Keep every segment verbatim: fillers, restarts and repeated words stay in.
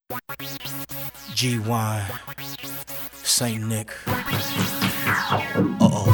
G Y, Saint Nick. Uh-oh.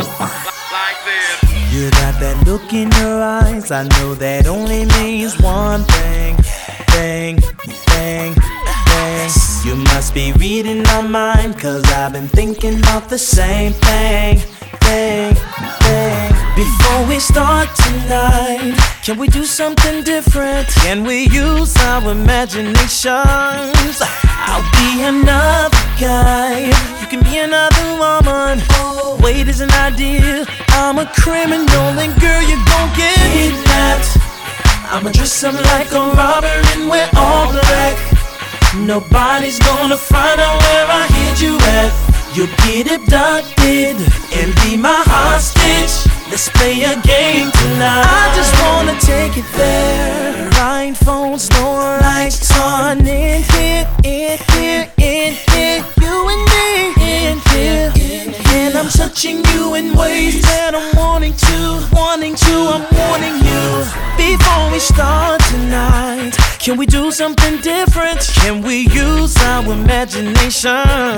You got that look in your eyes, I know that only means one thing. Thing, thing, thing. You must be reading my mind, cause I've been thinking about the same thing. Thing, thing. Before we start tonight, can we do something different? Can we use our imaginations? I'll be another guy, you can be another woman. Wait is an idea, I'm a criminal, and girl, you gon' get kidnapped. I'ma dress up like a robber and wear all black. Nobody's gonna find out where I hid you at. You'll get abducted and be my hostage. Let's play a game tonight. I just wanna take it there. Blindfolds, no lights on. In here, in here, in here. You and me, in here. And I'm touching you in ways that I'm wanting to, wanting to, I'm warning you. Before we start tonight, can we do something different? Can we use our imagination?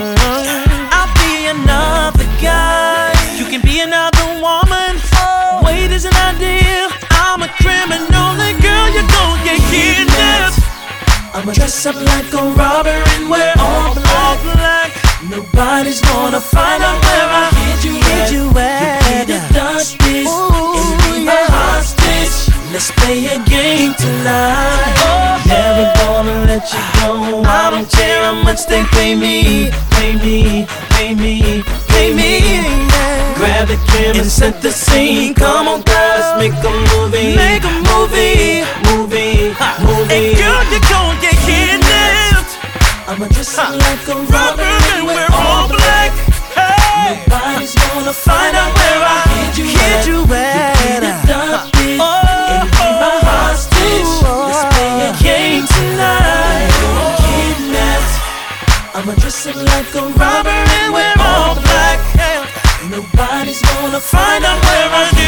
I'll be another guy, you can be another woman. Wait is an idea, I'm a criminal, and girl, you're gon' get kidnapped. I'ma dress up like a robber and wear all black. Nobody's gonna find out where I hid you at. You get abducted and be my hostage. Let's play a game tonight. Never gonna let you go. I don't care how much they pay me. Pay me, pay me, pay me. Grab the camera and set the scene. Come on, guys, make a movie. Make a movie, movie, movie. And girl, you're gonna get kidnapped. I'ma dress up like a robber and wear all black. Nobody's gonna find out where I hid you at. You get abducted and be my hostage. Let's play a game tonight. Kidnapped. I'ma dress up like a robber and wear all black. Nobody's gonna find out where I